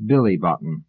Billy Bottom.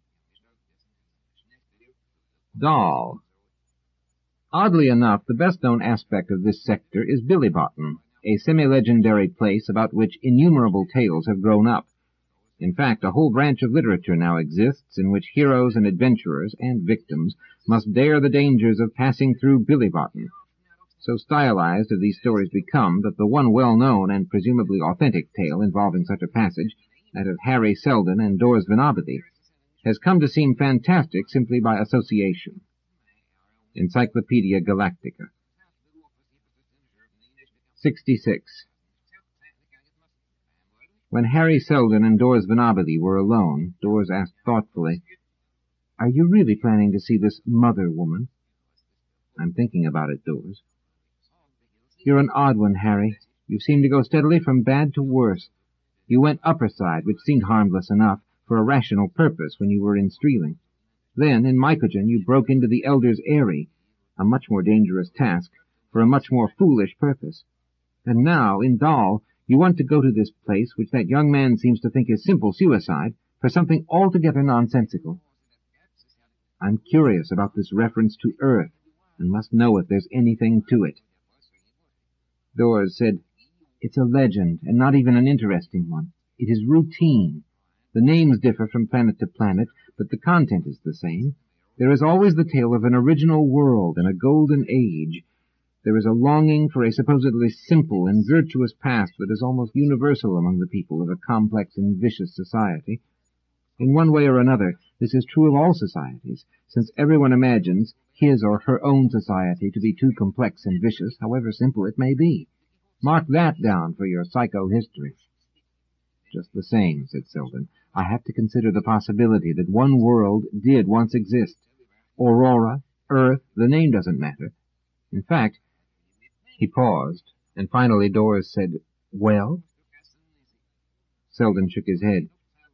Doll. Oddly enough, the best-known aspect of this sector is Billy Bottom, a semi-legendary place about which innumerable tales have grown up. In fact, a whole branch of literature now exists in which heroes and adventurers and victims must dare the dangers of passing through Billy Bottom. So stylized have these stories become that the one well-known and presumably authentic tale involving such a passage, that of Harry Seldon and Dors Venabity, has come to seem fantastic simply by association. Encyclopedia Galactica. 66. When Harry Seldon and Dors Venabity were alone, Dors asked thoughtfully, "Are you really planning to see this mother woman?" "I'm thinking about it, Dors." "You're an odd one, Harry. You seem to go steadily from bad to worse. You went upper side, which seemed harmless enough, for a rational purpose when you were in Streeling. Then, in Mycogen, you broke into the Elder's Eyrie, a much more dangerous task, for a much more foolish purpose. And now, in Doll, you want to go to this place, which that young man seems to think is simple suicide, for something altogether nonsensical. I'm curious about this reference to Earth, and must know if there's anything to it." Dors said, "It's a legend, and not even an interesting one. It is routine. The names differ from planet to planet, but the content is the same. There is always the tale of an original world and a golden age. There is a longing for a supposedly simple and virtuous past that is almost universal among the people of a complex and vicious society. In one way or another, this is true of all societies, since everyone imagines his or her own society to be too complex and vicious, however simple it may be. Mark that down for your psychohistory." "Just the same," said Seldon, "I have to consider the possibility that one world did once exist. Aurora, Earth, the name doesn't matter. In fact—" He paused, and finally Dors said, "Well?" Seldon shook his head.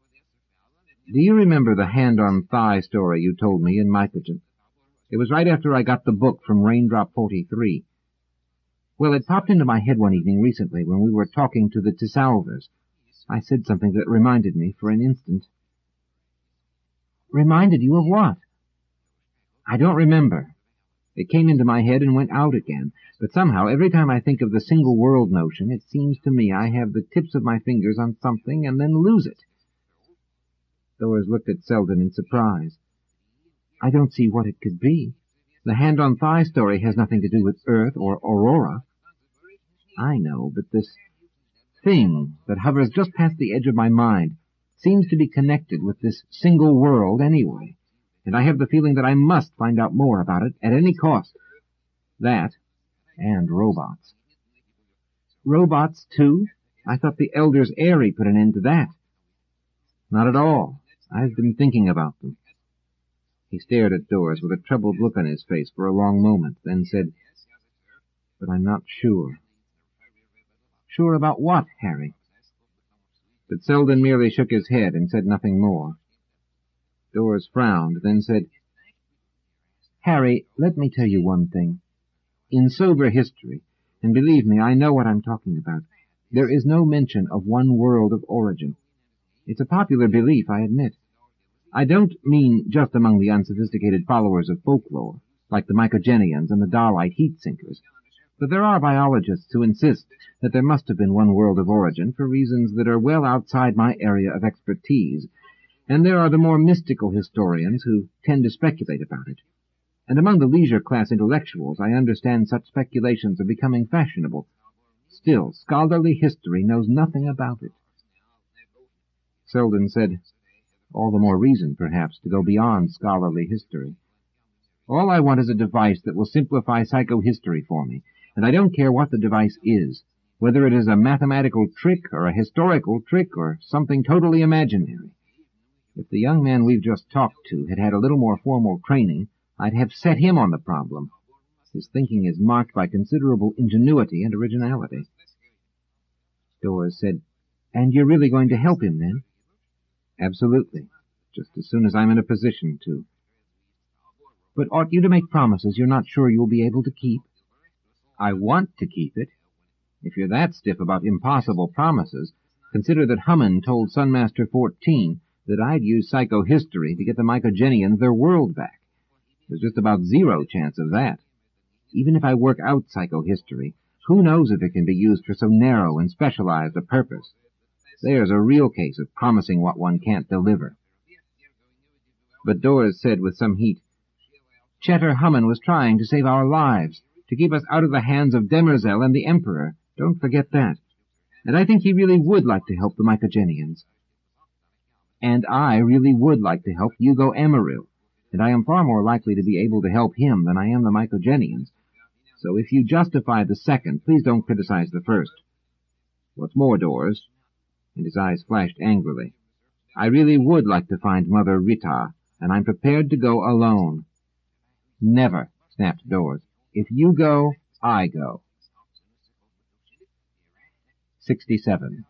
"Do you remember the hand-on-thigh story you told me in Mycogen? It was right after I got the book from Raindrop 43. Well, it popped into my head one evening recently when we were talking to the Tisalvers. I said something that reminded me for an instant." "Reminded you of what?" "I don't remember. It came into my head and went out again, but somehow every time I think of the single-world notion, it seems to me I have the tips of my fingers on something and then lose it." Dors looked at Seldon in surprise. "I don't see what it could be. The hand-on-thigh story has nothing to do with Earth or Aurora." "I know, but this thing that hovers just past the edge of my mind seems to be connected with this single world anyway, and I have the feeling that I must find out more about it at any cost. That, and robots." "Robots, too? I thought the Elder's Eyrie put an end to that." "Not at all. I've been thinking about them." He stared at Dors with a troubled look on his face for a long moment, then said, "But I'm not sure." "Sure about what, Harry?" But Seldon merely shook his head and said nothing more. Dors frowned, then said, "Harry, let me tell you one thing. In sober history, and believe me, I know what I'm talking about, there is no mention of one world of origin. It's a popular belief, I admit. I don't mean just among the unsophisticated followers of folklore, like the Mycogenians and the Dalite heat-sinkers, but there are biologists who insist that there must have been one world of origin for reasons that are well outside my area of expertise, and there are the more mystical historians who tend to speculate about it. And among the leisure-class intellectuals, I understand such speculations are becoming fashionable. Still, scholarly history knows nothing about it." Seldon said, "All the more reason, perhaps, to go beyond scholarly history. All I want is a device that will simplify psychohistory for me, and I don't care what the device is, whether it is a mathematical trick or a historical trick or something totally imaginary. If the young man we've just talked to had had a little more formal training, I'd have set him on the problem. His thinking is marked by considerable ingenuity and originality." Dors said, "And you're really going to help him, then?" "Absolutely, just as soon as I'm in a position to." "But ought you to make promises you're not sure you'll be able to keep?" "I want to keep it. If you're that stiff about impossible promises, consider that Hammond told Sunmaster 14 that I'd use psychohistory to get the Mycogenians their world back. There's just about zero chance of that. Even if I work out psychohistory, who knows if it can be used for so narrow and specialized a purpose? There's a real case of promising what one can't deliver. But Doris said with some heat, Cheddar Hummin was trying to save our lives, to keep us out of the hands of Demerzel and the Emperor. Don't forget that. And I think he really would like to help the Mycogenians. And I really would like to help Hugo Emeril, and I am far more likely to be able to help him than I am the Mycogenians. So if you justify the second, please don't criticize the first. What's more, Doris, and his eyes flashed angrily, I really would like to find Mother Rita, and I'm prepared to go alone. Never, snapped Doris. If you go, I go. 67.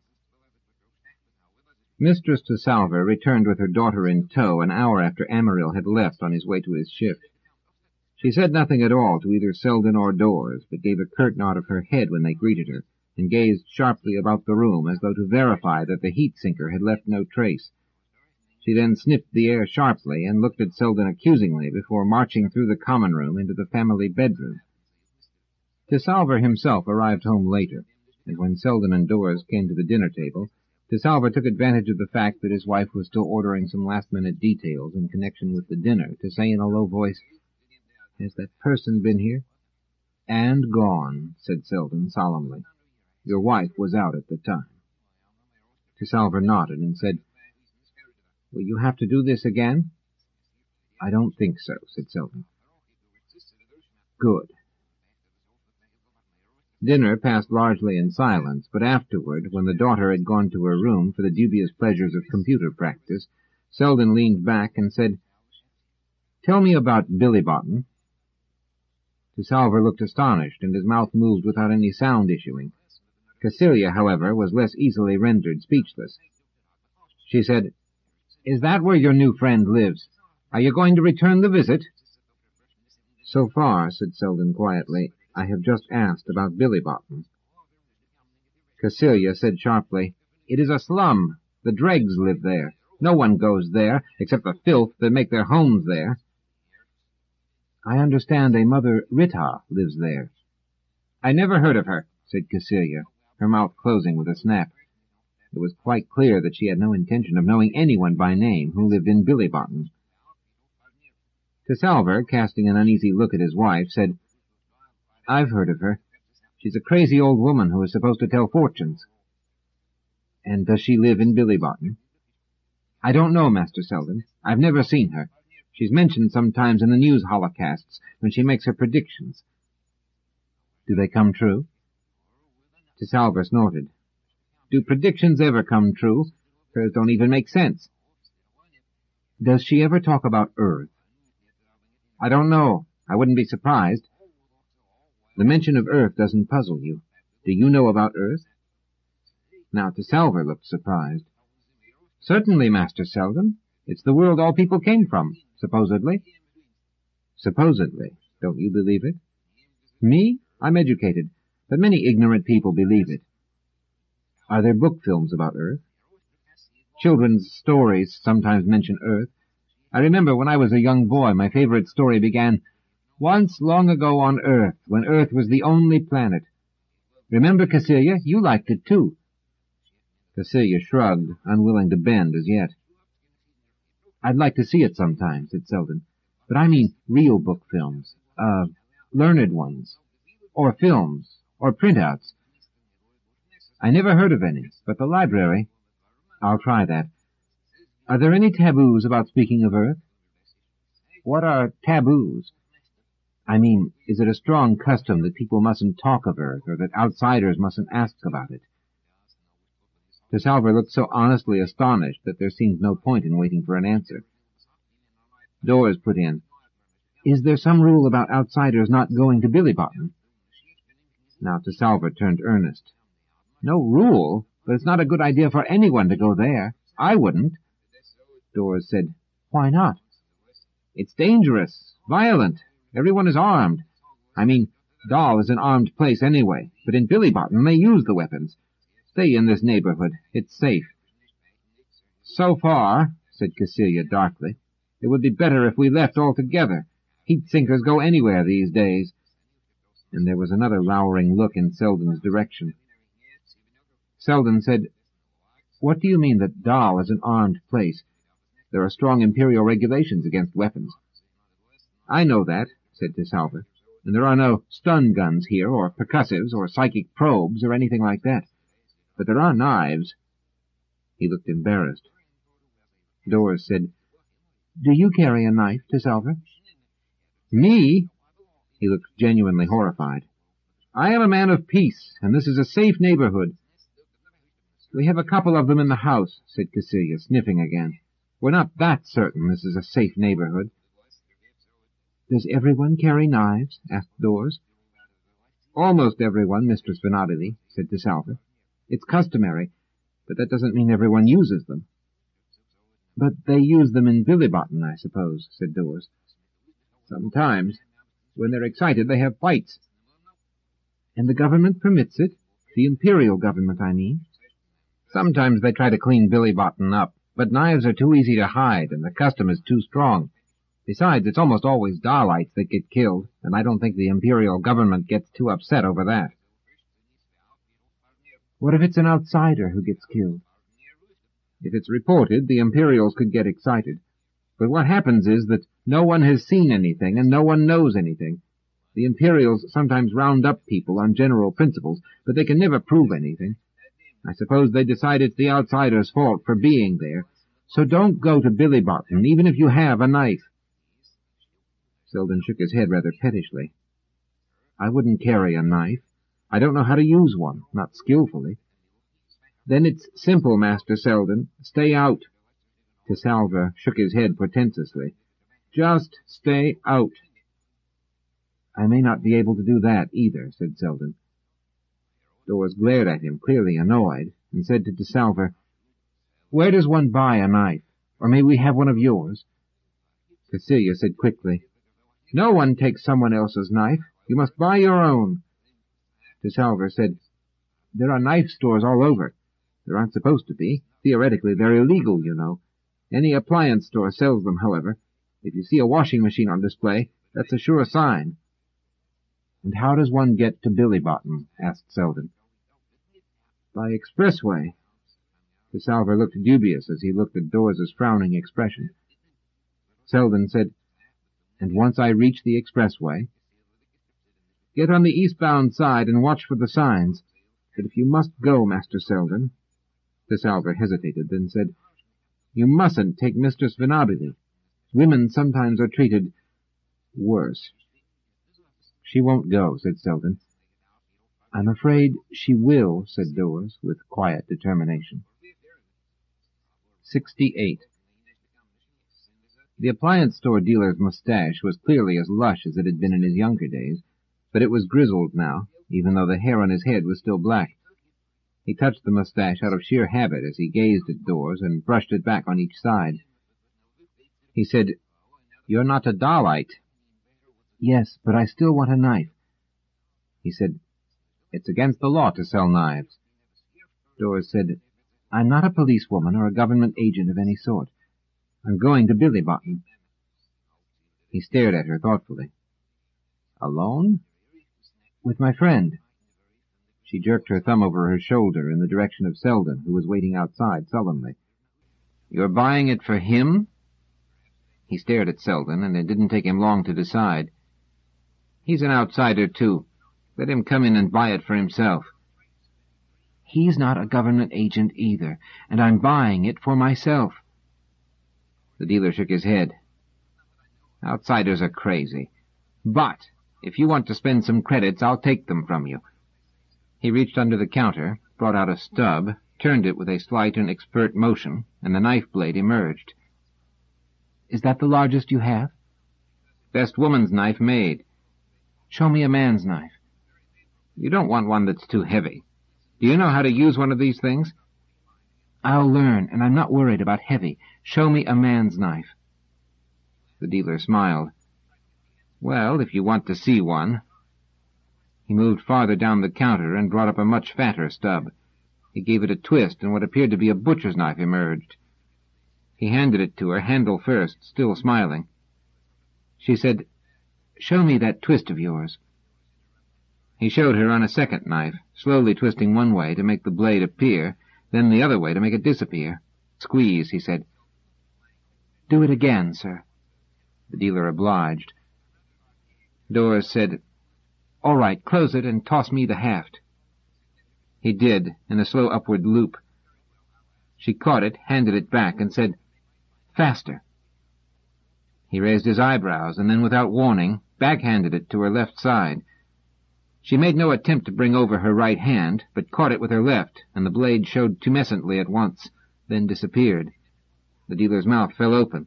Mistress de Salver returned with her daughter in tow an hour after Emeril had left on his way to his shift. She said nothing at all to either Selden or Doris, but gave a curt nod of her head when they greeted her, and gazed sharply about the room as though to verify that the heat-sinker had left no trace. She then sniffed the air sharply and looked at Selden accusingly before marching through the common room into the family bedroom. De Salver himself arrived home later, and when Selden and Doris came to the dinner table, De Salver took advantage of the fact that his wife was still ordering some last-minute details in connection with the dinner to say in a low voice, Has that person been here? And gone, said Selden solemnly. Your wife was out at the time. De Salver nodded and said, Will you have to do this again? I don't think so, said Selden. Good. Dinner passed largely in silence, but afterward, when the daughter had gone to her room for the dubious pleasures of computer practice, Selden leaned back and said, Tell me about Billy Botten. De Salver looked astonished, and his mouth moved without any sound issuing. Cassilia, however, was less easily rendered speechless. She said, Is that where your new friend lives? Are you going to return the visit? So far, said Selden quietly, I have just asked about Billy Botten. Cassilia said sharply, It is a slum. The dregs live there. No one goes there, except the filth that make their homes there. I understand a Mother Rita lives there. I never heard of her, said Cassilia, her mouth closing with a snap. It was quite clear that she had no intention of knowing anyone by name who lived in Billy Botten. De Salver, casting an uneasy look at his wife, said, I've heard of her. She's a crazy old woman who is supposed to tell fortunes. And does she live in Billy Botten? I don't know, Master Selden. I've never seen her. She's mentioned sometimes in the news holocasts when she makes her predictions. Do they come true? De Salver snorted. Do predictions ever come true? Hers don't even make sense. Does she ever talk about Earth? I don't know. I wouldn't be surprised. The mention of Earth doesn't puzzle you. Do you know about Earth? Now, De Salver looked surprised. Certainly, Master Selden. It's the world all people came from, supposedly. Supposedly. Don't you believe it? Me? I'm educated, but many ignorant people believe it. Are there book films about Earth? Children's stories sometimes mention Earth. I remember when I was a young boy, my favorite story began, Once long ago on Earth, when Earth was the only planet. Remember, Cassilia? You liked it, too. Cassilia shrugged, unwilling to bend as yet. I'd like to see it sometime, said Selden. But I mean real book films. Learned ones. Or films. Or printouts. I never heard of any, but the library... I'll try that. Are there any taboos about speaking of Earth? What are taboos? I mean, is it a strong custom that people mustn't talk of Earth, or that outsiders mustn't ask about it? De Salver looked so honestly astonished that there seemed no point in waiting for an answer. Doris put in, Is there some rule about outsiders not going to Billy Botten? Now De Salver turned earnest. No rule, but it's not a good idea for anyone to go there. I wouldn't. Doris said, Why not? It's dangerous, violent. Everyone is armed. I mean, Dal is an armed place anyway, but in Billy Botten they use the weapons. Stay in this neighborhood. It's safe. So far, said Cecilia darkly. "It would be better if we left altogether. Heat-sinkers go anywhere these days." And there was another lowering look in Selden's direction. Selden said, "What do you mean that Dahl is an armed place? There are strong imperial regulations against weapons." "I know that," said de Salva, "and there are no stun guns here, or percussives, or psychic probes, or anything like that. But there are knives." He looked embarrassed. Dawes said, "Do you carry a knife, de Salva?" "Me?" He looked genuinely horrified. "I am a man of peace, and this is a safe neighborhood." "We have a couple of them in the house," said Cecilia, sniffing again. "We're not that certain this is a safe neighborhood." "Does everyone carry knives?" asked Dawes. "Almost everyone, Mistress Venabili," said de Salva. "It's customary, but that doesn't mean everyone uses them." "But they use them in Billy-Botten, I suppose," said Dawes. "Sometimes. When they're excited, they have fights." "And the government permits it? The imperial government, I mean?" "Sometimes they try to clean Billy-Botten up, but knives are too easy to hide, and the custom is too strong. Besides, it's almost always Dahlites that get killed, and I don't think the imperial government gets too upset over that." "What if it's an outsider who gets killed?" "If it's reported, the Imperials could get excited. But what happens is that no one has seen anything, and no one knows anything. The Imperials sometimes round up people on general principles, but they can never prove anything. I suppose they decide it's the outsider's fault for being there. So don't go to Billy-Botten, even if you have a knife." Selden shook his head rather pettishly. "I wouldn't carry a knife. I don't know how to use one, not skillfully." "Then it's simple, Master Selden. Stay out." De Salva shook his head portentously. "Just stay out." "I may not be able to do that either," said Selden. Dawes glared at him, clearly annoyed, and said to de Salva, "Where does one buy a knife? Or may we have one of yours?" Cecilia said quickly, "No one takes someone else's knife. You must buy your own." De Salva said, "There are knife stores all over. There aren't supposed to be. Theoretically, they're illegal, you know. Any appliance store sells them, however. If you see a washing machine on display, that's a sure sign." "And how does one get to Billy-Botten?" asked Selden. "By expressway." De Salva looked dubious as he looked at Dawes's frowning expression. Selden said, "And once I reach the expressway?" "Get on the eastbound side and watch for the signs. But if you must go, Master Selden—" De Salva hesitated, then said, "You mustn't take Mistress Venabili. Women sometimes are treated worse." "She won't go," said Selden. "I'm afraid she will," said Dawes, with quiet determination. 68. The appliance store dealer's mustache was clearly as lush as it had been in his younger days, but it was grizzled now, even though the hair on his head was still black. He touched the mustache out of sheer habit as he gazed at Dawes and brushed it back on each side. He said, "You're not a Dahlite." "Yes, but I still want a knife." He said, "It's against the law to sell knives." Dawes said, "I'm not a policewoman or a government agent of any sort. I'm going to Billy-Botten." He stared at her thoughtfully. "Alone?" "With my friend." She jerked her thumb over her shoulder in the direction of Selden, who was waiting outside sullenly. "You're buying it for him?" He stared at Selden, and it didn't take him long to decide. "He's an outsider, too. Let him come in and buy it for himself." "He's not a government agent either, and I'm buying it for myself." The dealer shook his head. "Outsiders are crazy. But if you want to spend some credits, I'll take them from you." He reached under the counter, brought out a stub, turned it with a slight and expert motion, and the knife blade emerged. "Is that the largest you have?" "Best woman's knife made." "Show me a man's knife." "You don't want one that's too heavy. Do you know how to use one of these things?" "I'll learn, and I'm not worried about heavy. Show me a man's knife." The dealer smiled. "Well, if you want to see one." He moved farther down the counter and brought up a much fatter stub. He gave it a twist, and what appeared to be a butcher's knife emerged. He handed it to her, handle first, still smiling. She said, "Show me that twist of yours." He showed her on a second knife, slowly twisting one way to make the blade appear, then the other way to make it disappear. "Squeeze," he said. "Do it again, sir." The dealer obliged. Dawes said, "All right, close it and toss me the haft." He did, in a slow upward loop. She caught it, handed it back, and said, "Faster." He raised his eyebrows, and then, without warning, backhanded it to her left side. She made no attempt to bring over her right hand, but caught it with her left, and the blade showed tumescently at once, then disappeared. The dealer's mouth fell open.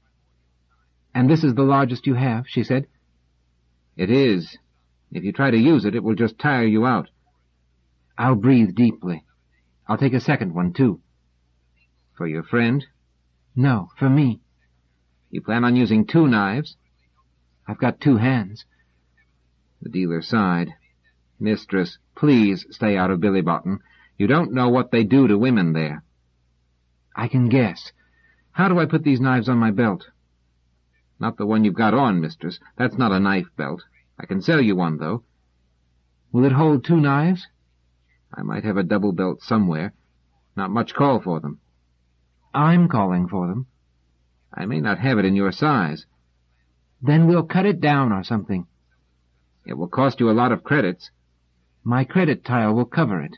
"And this is the largest you have?" she said. "It is. If you try to use it, it will just tire you out." "I'll breathe deeply. I'll take a second one, too." "For your friend?" "No, for me." "You plan on using 2 knives?" "I've got 2 hands." The dealer sighed. "Mistress, please stay out of Billy Bottom. You don't know what they do to women there." "I can guess. How do I put these knives on my belt?" "Not the one you've got on, mistress. That's not a knife belt. I can sell you one, though." "Will it hold 2 knives?" "I might have a double belt somewhere. Not much call for them." "I'm calling for them." "I may not have it in your size." "Then we'll cut it down or something." "It will cost you a lot of credits." "My credit tile will cover it."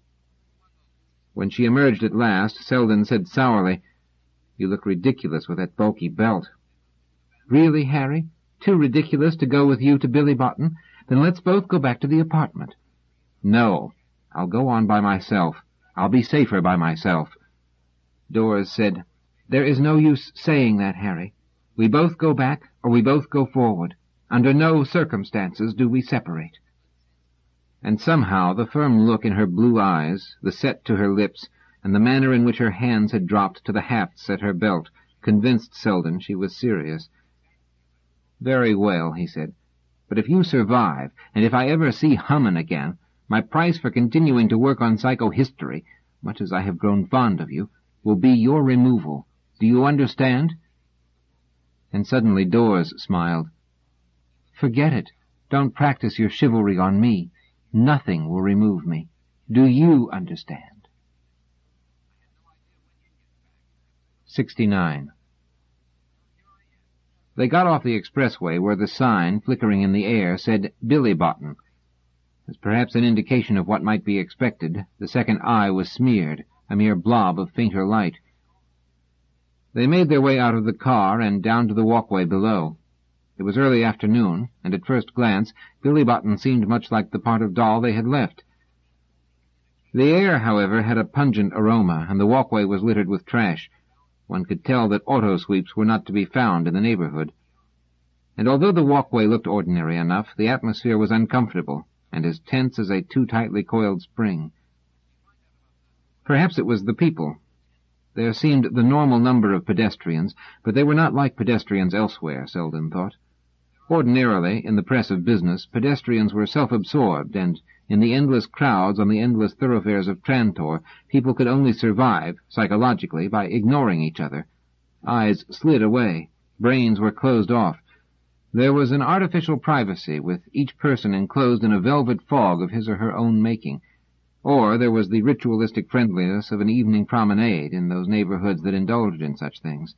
When she emerged at last, Selden said sourly, "You look ridiculous with that bulky belt." "Really, Harry? Too ridiculous to go with you to Billy Bottom? Then let's both go back to the apartment." "No. I'll go on by myself. I'll be safer by myself." Dawes said, "There is no use saying that, Harry. We both go back, or we both go forward. Under no circumstances do we separate." And somehow the firm look in her blue eyes, the set to her lips, and the manner in which her hands had dropped to the hafts at her belt convinced Selden she was serious. "Very well," he said. "But if you survive, and if I ever see Hummin again, my price for continuing to work on psychohistory, much as I have grown fond of you, will be your removal. Do you understand?" And suddenly Dawes smiled. "Forget it. Don't practice your chivalry on me. Nothing will remove me. Do you understand?" 69. They got off the expressway where the sign, flickering in the air, said Billy Bottom. As perhaps an indication of what might be expected, the second eye was smeared, a mere blob of fainter light. They made their way out of the car and down to the walkway below. It was early afternoon, and at first glance Billy Bottom seemed much like the part of Doll they had left. The air, however, had a pungent aroma, and the walkway was littered with trash. One could tell that auto-sweeps were not to be found in the neighborhood. And although the walkway looked ordinary enough, the atmosphere was uncomfortable, and as tense as a too tightly coiled spring. Perhaps it was the people. There seemed the normal number of pedestrians, but they were not like pedestrians elsewhere, Selden thought. Ordinarily, in the press of business, pedestrians were self-absorbed, and in the endless crowds on the endless thoroughfares of Trantor, people could only survive, psychologically, by ignoring each other. Eyes slid away. Brains were closed off. There was an artificial privacy, with each person enclosed in a velvet fog of his or her own making. Or there was the ritualistic friendliness of an evening promenade in those neighborhoods that indulged in such things.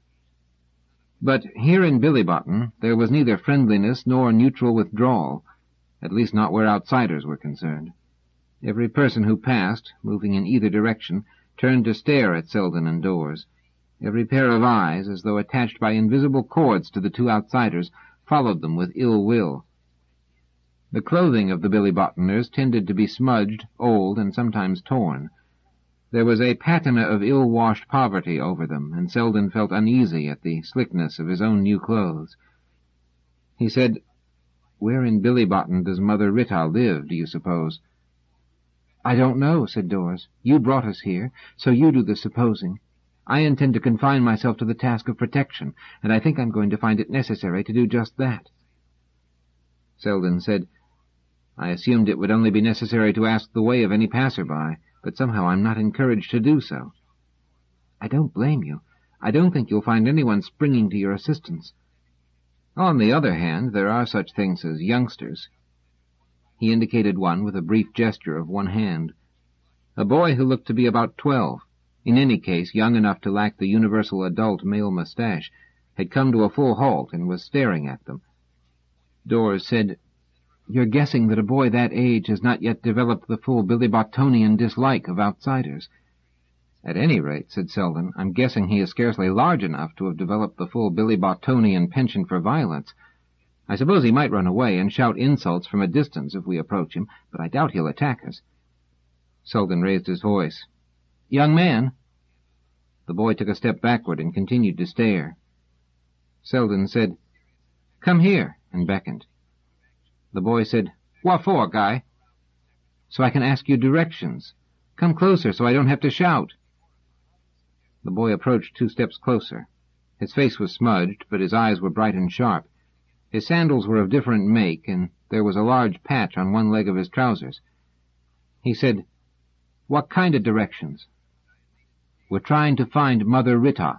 But here in Billy Bottom there was neither friendliness nor neutral withdrawal, at least not where outsiders were concerned. Every person who passed, moving in either direction, turned to stare at Selden and Dawes. Every pair of eyes, as though attached by invisible cords to the 2 outsiders, followed them with ill will. The clothing of the Billy Bottomers tended to be smudged, old, and sometimes torn. There was a patina of ill-washed poverty over them, and Selden felt uneasy at the slickness of his own new clothes. He said, "Where in Billy Bottom does Mother Rita live, do you suppose?" "I don't know," said Dawes. "You brought us here, so you do the supposing. I intend to confine myself to the task of protection, and I think I'm going to find it necessary to do just that." Selden said, "I assumed it would only be necessary to ask the way of any passer-by, but somehow I'm not encouraged to do so." "I don't blame you. I don't think you'll find anyone springing to your assistance. On the other hand, there are such things as youngsters. He indicated one with a brief gesture of one hand. A boy who looked to be about 12, in any case young enough to lack the universal adult male mustache, had come to a full halt and was staring at them. Dawes said, "You're guessing that a boy that age has not yet developed the full Billy Bottonian dislike of outsiders." "At any rate," said Selden, "I'm guessing he is scarcely large enough to have developed the full Billy Bottonian penchant for violence. I suppose he might run away and shout insults from a distance if we approach him, but I doubt he'll attack us." Selden raised his voice. "Young man!" The boy took a step backward and continued to stare. Selden said, "Come here," and beckoned. The boy said, "What for, Guy?" "So I can ask you directions. Come closer so I don't have to shout." The boy approached 2 steps closer. His face was smudged, but his eyes were bright and sharp. His sandals were of different make, and there was a large patch on one leg of his trousers. He said, "What kind of directions?" "We're trying to find Mother Rittah."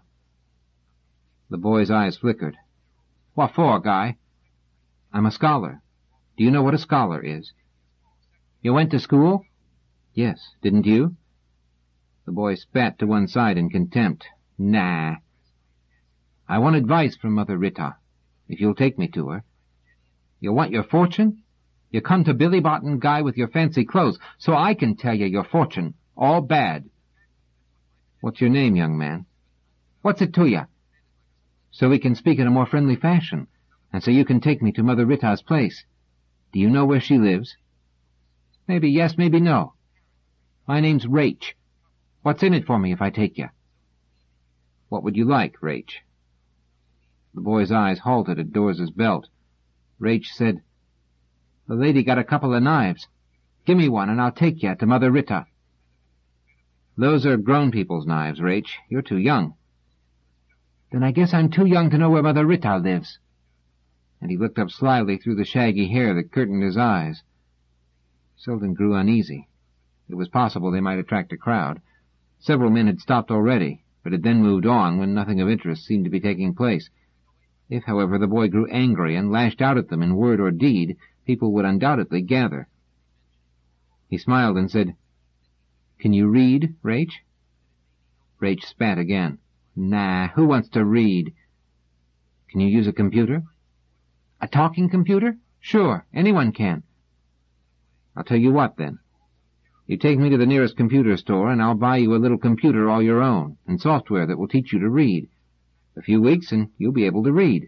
The boy's eyes flickered. "What for, Guy?" "I'm a scholar. Do you know what a scholar is?" "You went to school?" "Yes. Didn't you?" The boy spat to one side in contempt. "Nah." "I want advice from Mother Rittah, if you'll take me to her." "You want your fortune? You come to Billy Botten, Guy, with your fancy clothes, so I can tell you your fortune. All bad." "What's your name, young man?" "What's it to you?" "So we can speak in a more friendly fashion, and so you can take me to Mother Rittah's place. Do you know where she lives?" "Maybe yes, maybe no." "My name's Raich. What's in it for me if I take you?" "What would you like, Raich?" The boy's eyes halted at Dawes's belt. Raich said, "The lady got a couple of knives. Give me one and I'll take you to Mother Rittah." "Those are grown people's knives, Raich. You're too young." "Then I guess I'm too young to know where Mother Rittah lives." And he looked up slyly through the shaggy hair that curtained his eyes. Selden grew uneasy. It was possible they might attract a crowd. Several men had stopped already, but had then moved on when nothing of interest seemed to be taking place. If, however, the boy grew angry and lashed out at them in word or deed, people would undoubtedly gather. He smiled and said, "Can you read, Raich?" Raich spat again. "Nah, who wants to read?" "Can you use a computer?" "A talking computer? Sure, anyone can." "I'll tell you what, then. You take me to the nearest computer store, and I'll buy you a little computer all your own, and software that will teach you to read. A few weeks, and you'll be able to read."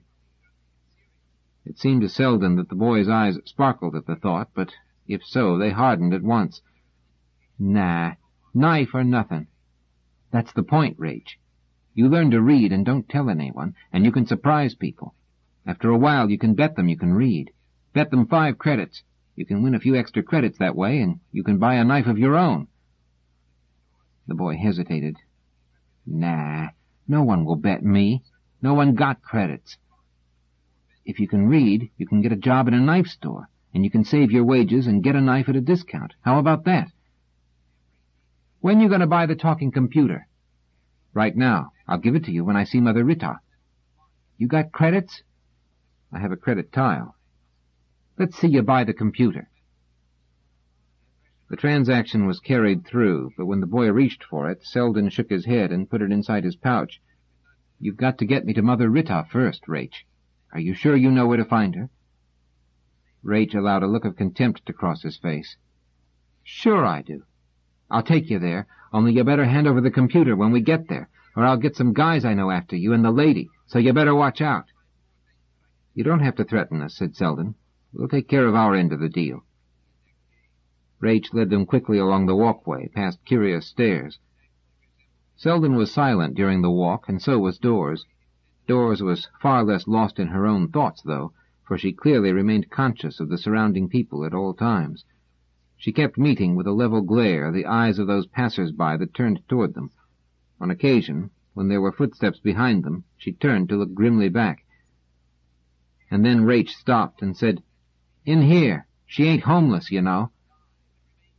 It seemed to Selden that the boy's eyes sparkled at the thought, but if so, they hardened at once. "Nah, knife or nothing." "That's the point, Raich. You learn to read and don't tell anyone, and you can surprise people. After a while you can bet them you can read. Bet them 5 credits. You can win a few extra credits that way, and you can buy a knife of your own." The boy hesitated. "Nah, no one will bet me. No one got credits." "If you can read, you can get a job in a knife store, and you can save your wages and get a knife at a discount. How about that?" "When you going to buy the talking computer?" "Right now. I'll give it to you when I see Mother Rittah." "You got credits?" "I have a credit tile." "Let's see you buy the computer." The transaction was carried through, but when the boy reached for it, Selden shook his head and put it inside his pouch. "You've got to get me to Mother Rittah first, Raich. Are you sure you know where to find her?" Raich allowed a look of contempt to cross his face. "Sure I do. I'll take you there, only you better hand over the computer when we get there, or I'll get some guys I know after you and the lady, so you better watch out." "You don't have to threaten us," said Selden. "We'll take care of our end of the deal." Raich led them quickly along the walkway, past curious stairs. Selden was silent during the walk, and so was Dawes. Dawes was far less lost in her own thoughts, though, for she clearly remained conscious of the surrounding people at all times. She kept meeting with a level glare the eyes of those passers-by that turned toward them. On occasion, when there were footsteps behind them, she turned to look grimly back. And then Raich stopped and said, "In here. She ain't homeless, you know."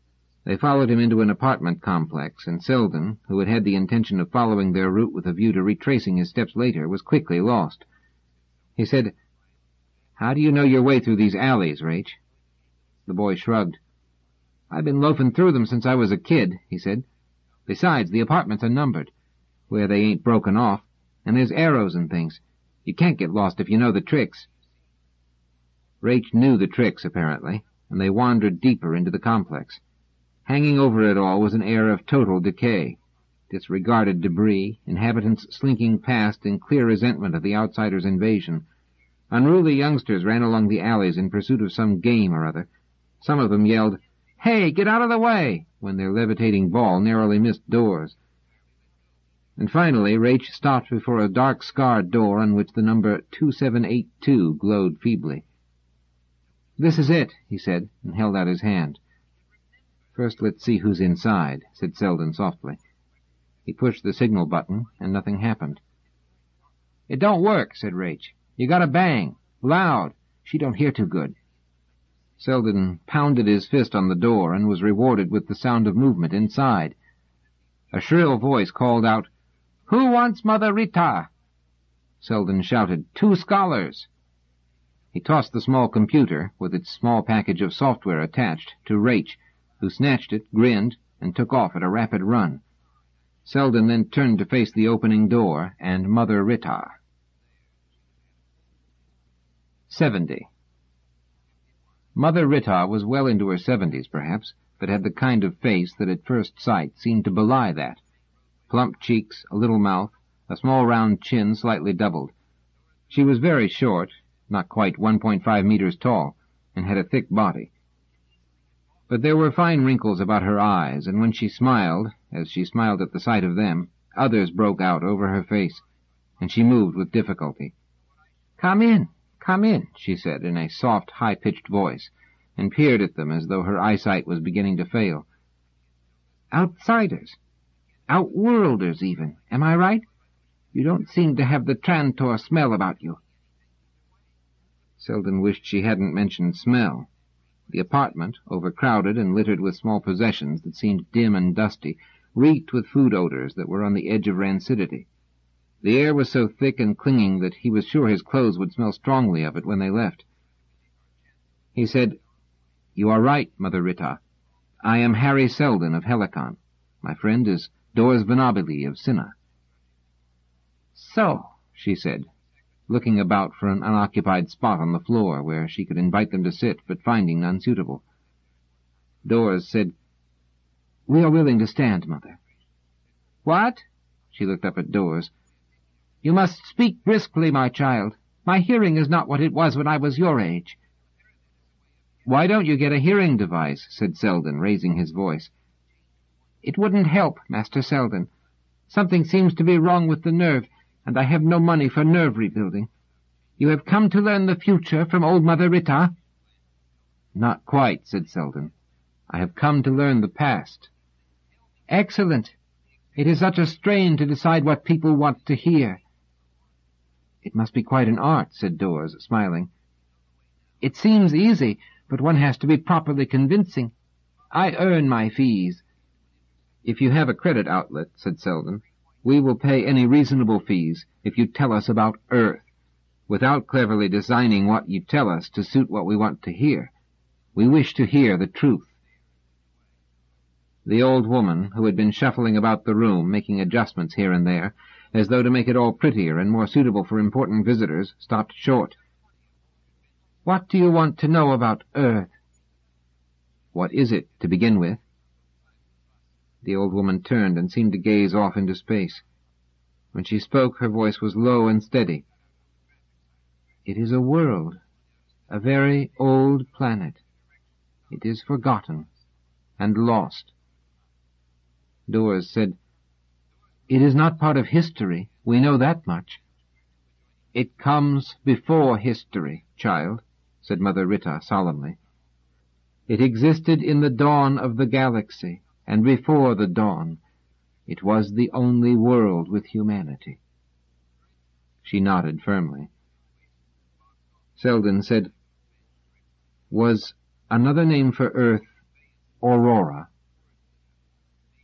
They followed him into an apartment complex, and Selden, who had had the intention of following their route with a view to retracing his steps later, was quickly lost. He said, "How do you know your way through these alleys, Rache?" The boy shrugged. "I've been loafing through them since I was a kid," he said. "Besides, the apartments are numbered, where they ain't broken off, and there's arrows and things. You can't get lost if you know the tricks." Rache knew the tricks, apparently, and they wandered deeper into the complex. Hanging over it all was an air of total decay. Disregarded debris, inhabitants slinking past in clear resentment of the outsiders' invasion. Unruly youngsters ran along the alleys in pursuit of some game or other. Some of them yelled, "Hey, get out of the way!" when their levitating ball narrowly missed doors. And finally Rache stopped before a dark-scarred door on which the number 2782 glowed feebly. "This is it," he said, and held out his hand. "First let's see who's inside," said Selden softly. He pushed the signal button, and nothing happened. "It don't work," said Rache. "You gotta bang. Loud. She don't hear too good." Selden pounded his fist on the door and was rewarded with the sound of movement inside. A shrill voice called out, "Who wants Mother Rita?" Selden shouted, "2 scholars." He tossed the small computer, with its small package of software attached, to Rache, who snatched it, grinned, and took off at a rapid run. Selden then turned to face the opening door and Mother Rita. 70. Mother Rita was well into her 70s, perhaps, but had the kind of face that at first sight seemed to belie that. Plump cheeks, a little mouth, a small round chin slightly doubled. She was very short, not quite 1.5 meters tall, and had a thick body. But there were fine wrinkles about her eyes, and when she smiled, as she smiled at the sight of them, others broke out over her face, and she moved with difficulty. "Come in, she said in a soft, high-pitched voice, and peered at them as though her eyesight was beginning to fail. "Outsiders. Outworlders, even. Am I right? You don't seem to have the Trantor smell about you." Selden wished she hadn't mentioned smell. The apartment, overcrowded and littered with small possessions that seemed dim and dusty, reeked with food odors that were on the edge of rancidity. The air was so thick and clinging that he was sure his clothes would smell strongly of it when they left. He said, "You are right, Mother Rita. I am Harry Selden of Helicon. My friend is Dors Venabili of Cinna." "So," she said, looking about for an unoccupied spot on the floor where she could invite them to sit, but finding none suitable. Dors said, "We are willing to stand, Mother." "What?" She looked up at Dors. "You must speak briskly, my child. My hearing is not what it was when I was your age." "Why don't you get a hearing device?" said Selden, raising his voice. "It wouldn't help, Master Selden. Something seems to be wrong with the nerve, and I have no money for nerve rebuilding. You have come to learn the future from old Mother Rita?" "Not quite," said Selden. "I have come to learn the past." "Excellent. It is such a strain to decide what people want to hear." "It must be quite an art," said Dors, smiling. "It seems easy, but one has to be properly convincing. I earn my fees." "If you have a credit outlet," said Selden, "we will pay any reasonable fees if you tell us about Earth, without cleverly designing what you tell us to suit what we want to hear. We wish to hear the truth." The old woman, who had been shuffling about the room, making adjustments here and there, as though to make it all prettier and more suitable for important visitors, stopped short. "What do you want to know about Earth?" "What is it, to begin with?" The old woman turned and seemed to gaze off into space. When she spoke, her voice was low and steady. "It is a world, a very old planet. It is forgotten and lost." Dors said, "It is not part of history. We know that much." "It comes before history, child," said Mother Rita solemnly. "It existed in the dawn of the galaxy, and before the dawn. It was the only world with humanity." She nodded firmly. Selden said, "Was another name for Earth Aurora?"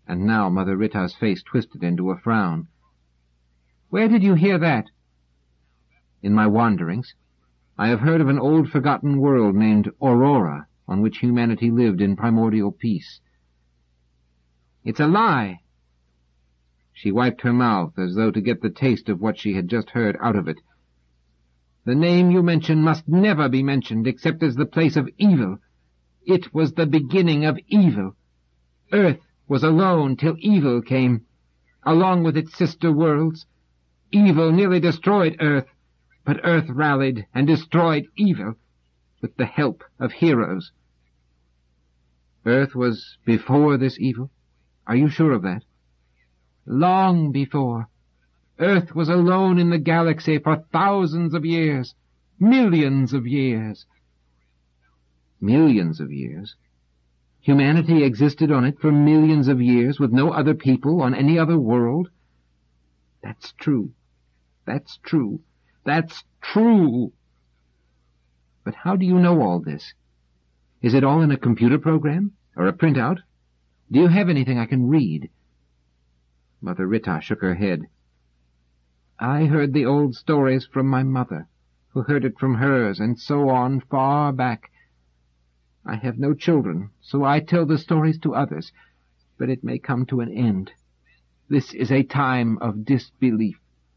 And now Mother Rita's face twisted into a frown. "Where did you hear that?" "In my wanderings. I have heard of an old forgotten world named Aurora, on which humanity lived in primordial peace." "It's a lie." She wiped her mouth as though to get the taste of what she had just heard out of it. "The name you mention must never be mentioned except as the place of evil. It was the beginning of evil. Earth was alone till evil came, along with its sister worlds. Evil nearly destroyed Earth, but Earth rallied and destroyed evil, with the help of heroes." "Earth was before this evil? Are you sure of that?" "Long before. Earth was alone in the galaxy for thousands of years, millions of years." "Millions of years? Humanity existed on it for millions of years, with no other people on any other world?" "That's true. That's true. That's true." "But how do you know all this? Is it all in a computer program, or a printout? Do you have anything I can read?" Mother Rita shook her head. "I heard the old stories from my mother, who heard it from hers, and so on far back. I have no children, so I tell the stories to others, but it may come to an end. This is a time of disbelief."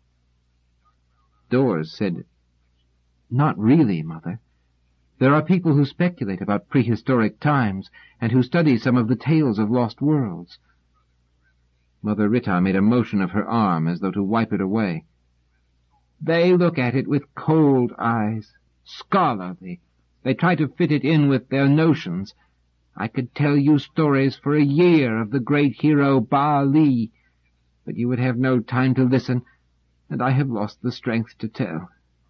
Dawes said, "Not really, Mother. There are people who speculate about prehistoric times, and who study some of the tales of lost worlds." Mother Rita made a motion of her arm as though to wipe it away. "They look at it with cold eyes, scholarly. They try to fit it in with their notions. I could tell you stories for a year of the great hero Ba Li, but you would have no time to listen, and I have lost the strength to tell."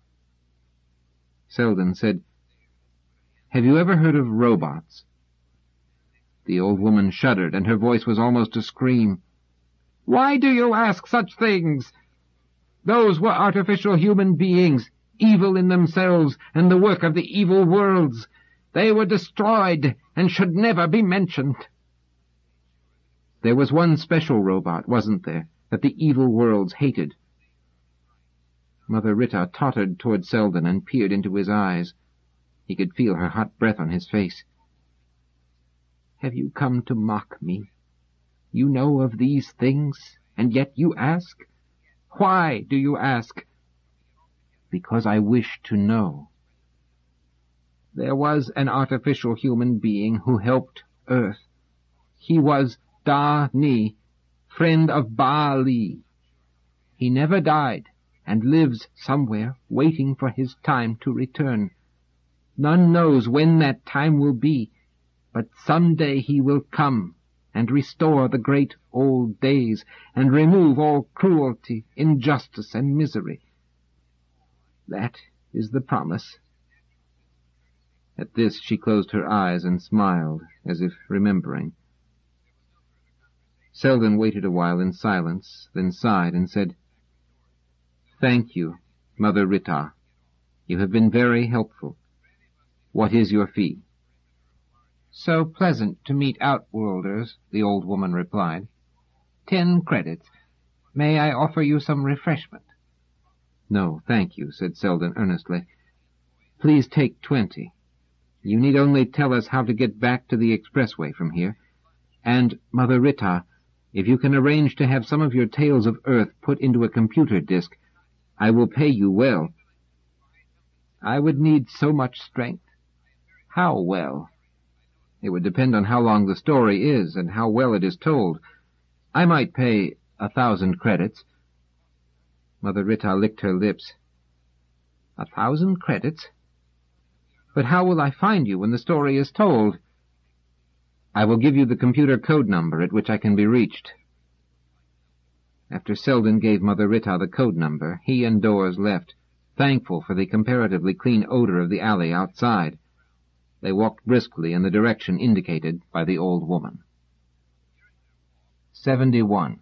Selden said, "Have you ever heard of robots?" The old woman shuddered, and her voice was almost a scream. "Why do you ask such things? Those were artificial human beings, evil in themselves and the work of the evil worlds. They were destroyed and should never be mentioned." "There was one special robot, wasn't there, that the evil worlds hated?" Mother Rita tottered toward Selden and peered into his eyes. He could feel her hot breath on his face. "Have you come to mock me? You know of these things, and yet you ask? Why do you ask?" "Because I wish to know." "There was an artificial human being who helped Earth. He was Da-Ni, friend of Ba Li. He never died, and lives somewhere, waiting for his time to return. None knows when that time will be, but some day he will come and restore the great old days, and remove all cruelty, injustice, and misery. That is the promise." At this she closed her eyes and smiled, as if remembering. Selden waited a while in silence, then sighed and said, "Thank you, Mother Rita. You have been very helpful. What is your fee?" "So pleasant to meet Outworlders," the old woman replied. 10 credits. May I offer you some refreshment?" "No, thank you," said Selden earnestly. "Please take 20. You need only tell us how to get back to the expressway from here. And, Mother Rita, if you can arrange to have some of your tales of Earth put into a computer disk, I will pay you well." "I would need so much strength." "How well?" "It would depend on how long the story is and how well it is told. I might pay 1,000 credits. Mother Rita licked her lips. 1,000 credits? But how will I find you when the story is told?" "I will give you the computer code number at which I can be reached." After Selden gave Mother Rita the code number, he and Dawes left, thankful for the comparatively clean odor of the alley outside. They walked briskly in the direction indicated by the old woman. 71.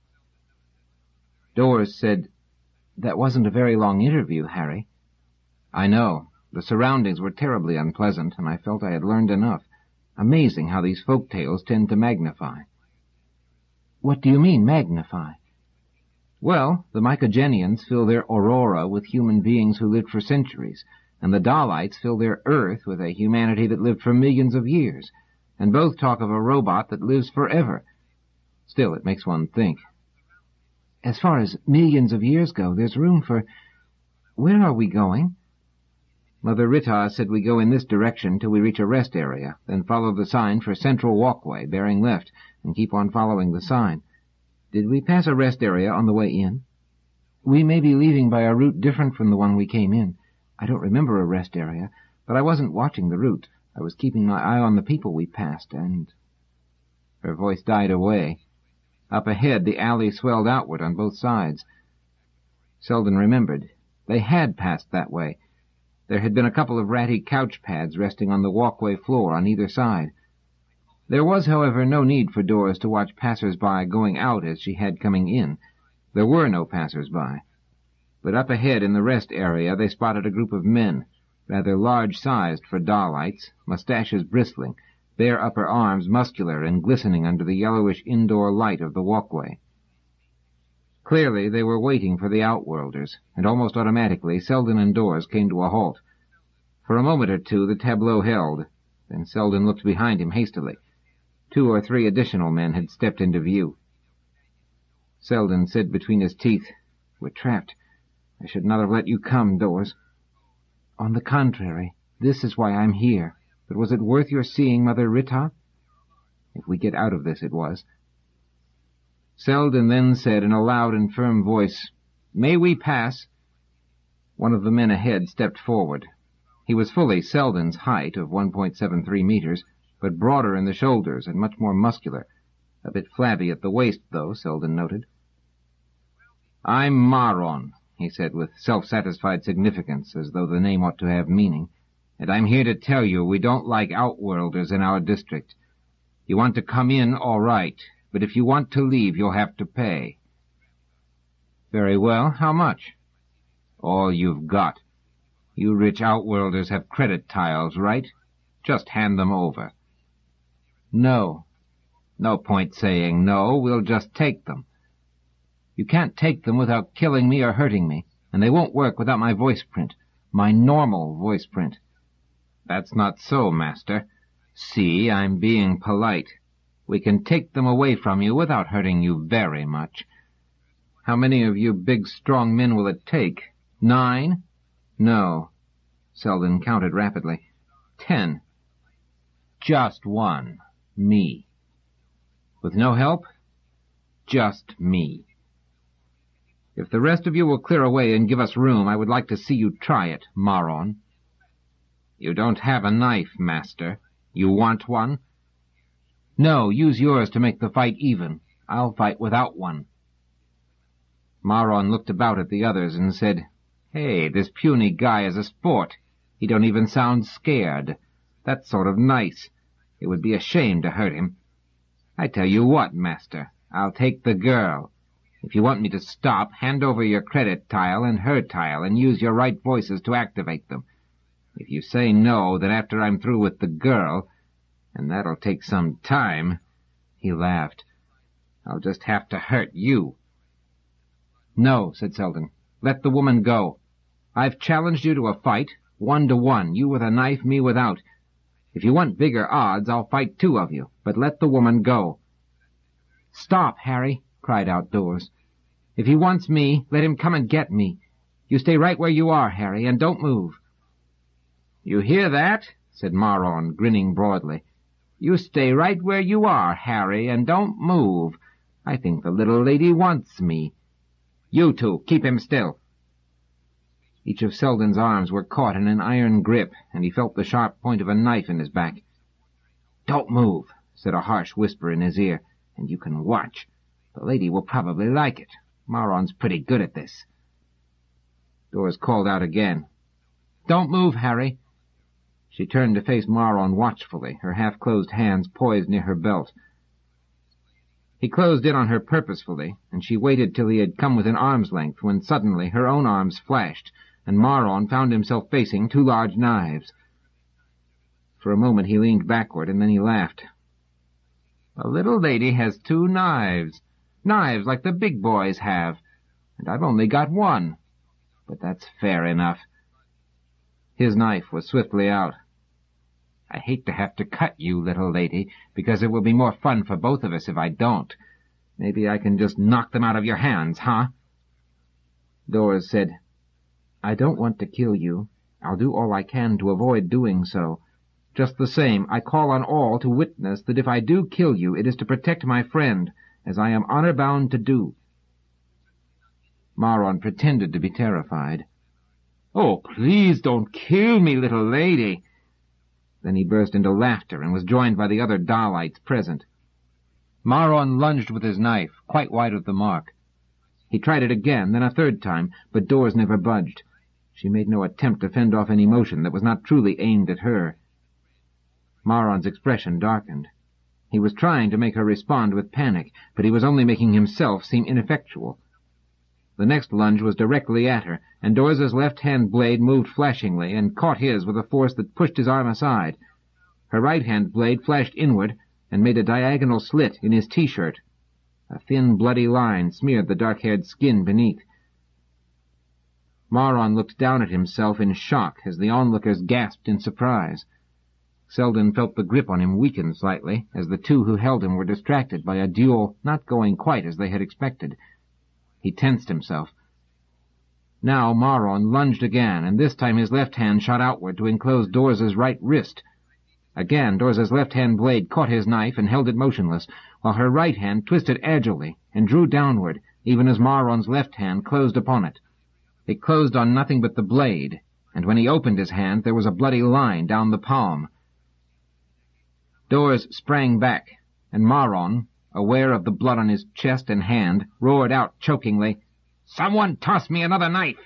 Dawes said, "That wasn't a very long interview, Harry." "I know. The surroundings were terribly unpleasant, and I felt I had learned enough. Amazing how these folk tales tend to magnify." What do you mean, magnify? Well, the Mycogenians fill their aurora with human beings who lived for centuries, and the Dalits fill their earth with a humanity that lived for millions of years, and both talk of a robot that lives forever. Still, it makes one think. As far as millions of years go, there's room for... Where are we going? Mother Rittah said we go in this direction till we reach a rest area, then follow the sign for Central Walkway, bearing left, and keep on following the sign. Did we pass a rest area on the way in? We may be leaving by a route different from the one we came in. I don't remember a rest area, but I wasn't watching the route. I was keeping my eye on the people we passed, and... Her voice died away. Up ahead, the alley swelled outward on both sides. Selden remembered. They had passed that way. There had been a couple of ratty couch pads resting on the walkway floor on either side. There was, however, no need for Doris to watch passers-by going out as she had coming in. There were no passers-by. But up ahead in the rest area they spotted a group of men, rather large-sized for Dalits, mustaches bristling, bare upper arms muscular and glistening under the yellowish indoor light of the walkway. Clearly they were waiting for the Outworlders, and almost automatically Selden and Doris came to a halt. For a moment or two the tableau held. Then Selden looked behind him hastily. 2 or 3 additional men had stepped into view. Selden said between his teeth, "We're trapped. I should not have let you come, Doris." "On the contrary, this is why I'm here. But was it worth your seeing Mother Rittah?" "If we get out of this, it was." Selden then said in a loud and firm voice, "May we pass?" One of the men ahead stepped forward. He was fully Selden's height of 1.73 meters, but broader in the shoulders and much more muscular. A bit flabby at the waist, though, Selden noted. "I'm Maron," he said with self-satisfied significance, as though the name ought to have meaning, "and I'm here to tell you we don't like Outworlders in our district. You want to come in, all right, but if you want to leave, you'll have to pay." "Very well. How much?" "All you've got. You rich Outworlders have credit tiles, right? Just hand them over." "No." "No point saying no. We'll just take them." "You can't take them without killing me or hurting me, and they won't work without my voice print, my normal voice print." "That's not so, Master. See, I'm being polite. We can take them away from you without hurting you very much. How many of you big, strong men will it take? 9? No." Selden counted rapidly. 10. Just 1. Me. With no help? Just me. If the rest of you will clear away and give us room, I would like to see you try it, Maron. You don't have a knife, Master. You want one? No, use yours to make the fight even. I'll fight without one. Maron looked about at the others and said, "Hey, this puny guy is a sport. He don't even sound scared. That's sort of nice. It would be a shame to hurt him. I tell you what, Master, I'll take the girl. If you want me to stop, hand over your credit tile and her tile and use your right voices to activate them. If you say no, then after I'm through with the girl, and that'll take some time," he laughed, "I'll just have to hurt you." "No," said Selden. "Let the woman go. I've challenged you to a fight, 1-to-1, you with a knife, me without. If you want bigger odds, I'll fight 2 of you, but let the woman go." "Stop, Harry," cried out Doris. "If he wants me, let him come and get me. You stay right where you are, Harry, and don't move." "You hear that?" said Maron, grinning broadly. "You stay right where you are, Harry, and don't move. I think the little lady wants me. You two, keep him still." Each of Selden's arms were caught in an iron grip, and he felt the sharp point of a knife in his back. "Don't move," said a harsh whisper in his ear, "and you can watch. The lady will probably like it. Maron's pretty good at this." Doris called out again. "Don't move, Harry." She turned to face Maron watchfully, her half-closed hands poised near her belt. He closed in on her purposefully, and she waited till he had come within arm's length, when suddenly her own arms flashed, and Maron found himself facing 2 large knives. For a moment he leaned backward, and then he laughed. "The little lady has 2 knives. Knives like the big boys have, and I've only got one. But that's fair enough. His knife was swiftly out. I hate to have to cut you, little lady, because it will be more fun for both of us if I don't. Maybe I can just knock them out of your hands, huh? Doris said, I don't want to kill you. I'll do all I can to avoid doing so. Just the same, I call on all to witness that if I do kill you, it is to protect my friend, as I am honor-bound to do. Maron pretended to be terrified. Oh, please don't kill me, little lady. Then he burst into laughter and was joined by the other Dalits present. Maron lunged with his knife, quite wide of the mark. He tried it again, then a third time, but Doris never budged. She made no attempt to fend off any motion that was not truly aimed at her. Maron's expression darkened. He was trying to make her respond with panic, but he was only making himself seem ineffectual. The next lunge was directly at her, and Doris's left-hand blade moved flashingly and caught his with a force that pushed his arm aside. Her right-hand blade flashed inward and made a diagonal slit in his T-shirt. A thin, bloody line smeared the dark-haired skin beneath. Maron looked down at himself in shock as the onlookers gasped in surprise. Selden felt the grip on him weaken slightly, as the two who held him were distracted by a duel not going quite as they had expected. He tensed himself. Now Maron lunged again, and this time his left hand shot outward to enclose Doris's right wrist. Again Doris's left-hand blade caught his knife and held it motionless, while her right hand twisted agilely and drew downward, even as Maron's left hand closed upon it. It closed on nothing but the blade, and when he opened his hand there was a bloody line down the palm. Doris sprang back, and Maron, aware of the blood on his chest and hand, roared out chokingly, "Someone toss me another knife!"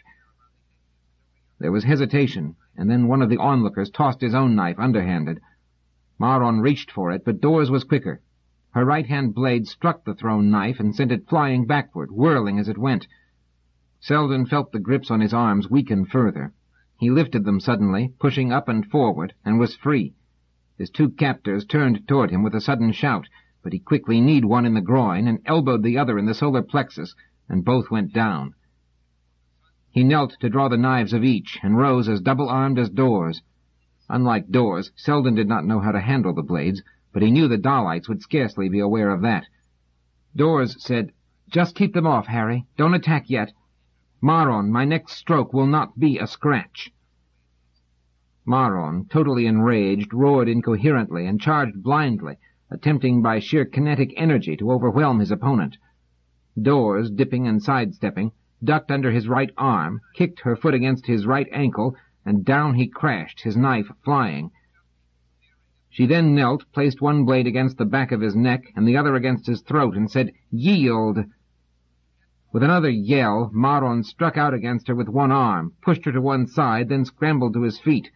There was hesitation, and then one of the onlookers tossed his own knife underhanded. Maron reached for it, but Doris was quicker. Her right-hand blade struck the thrown knife and sent it flying backward, whirling as it went. Selden felt the grips on his arms weaken further. He lifted them suddenly, pushing up and forward, and was free. His two captors turned toward him with a sudden shout, but he quickly kneed one in the groin and elbowed the other in the solar plexus, and both went down. He knelt to draw the knives of each, and rose as double-armed as Doors. Unlike Doors, Selden did not know how to handle the blades, but he knew the Dalits would scarcely be aware of that. Doors said, "Just keep them off, Harry. Don't attack yet. Maron, my next stroke will not be a scratch." Maron, totally enraged, roared incoherently and charged blindly, attempting by sheer kinetic energy to overwhelm his opponent. Doors, dipping and sidestepping, ducked under his right arm, kicked her foot against his right ankle, and down he crashed, his knife flying. She then knelt, placed one blade against the back of his neck and the other against his throat, and said, "Yield!" With another yell, Maron struck out against her with one arm, pushed her to one side, then scrambled to his feet.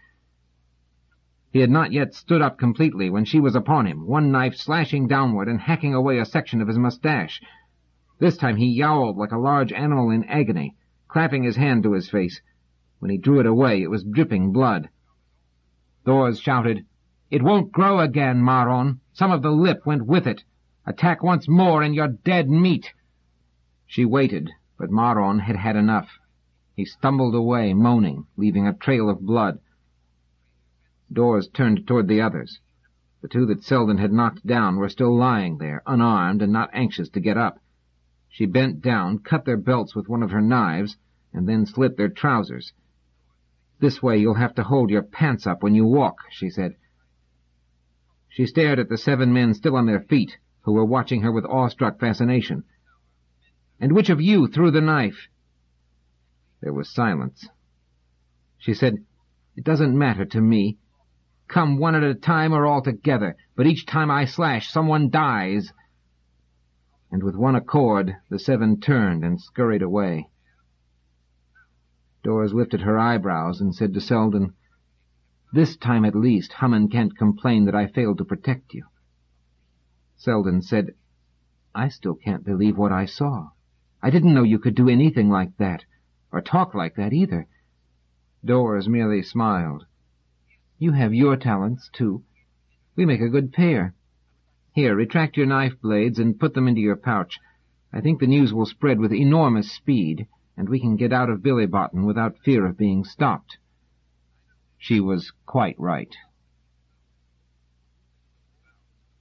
He had not yet stood up completely when she was upon him, one knife slashing downward and hacking away a section of his mustache. This time he yowled like a large animal in agony, clapping his hand to his face. When he drew it away, it was dripping blood. Doors shouted, "It won't grow again, Maron. Some of the lip went with it. Attack once more and you're dead meat." She waited, but Maron had had enough. He stumbled away, moaning, leaving a trail of blood. Doors turned toward the others. The two that Selden had knocked down were still lying there, unarmed and not anxious to get up. She bent down, cut their belts with one of her knives, and then slit their trousers. "This way you'll have to hold your pants up when you walk," she said. She stared at the 7 men still on their feet, who were watching her with awestruck fascination. "And which of you threw the knife?" There was silence. She said, "It doesn't matter to me. Come one at a time or all together, but each time I slash, someone dies." And with one accord, the 7 turned and scurried away. Doris lifted her eyebrows and said to Selden, "This time at least, Hammond can't complain that I failed to protect you." Selden said, "I still can't believe what I saw. I didn't know you could do anything like that, or talk like that either." Doris merely smiled. "You have your talents, too. We make a good pair. Here, retract your knife blades and put them into your pouch. I think the news will spread with enormous speed, and we can get out of Billy Botten without fear of being stopped." She was quite right.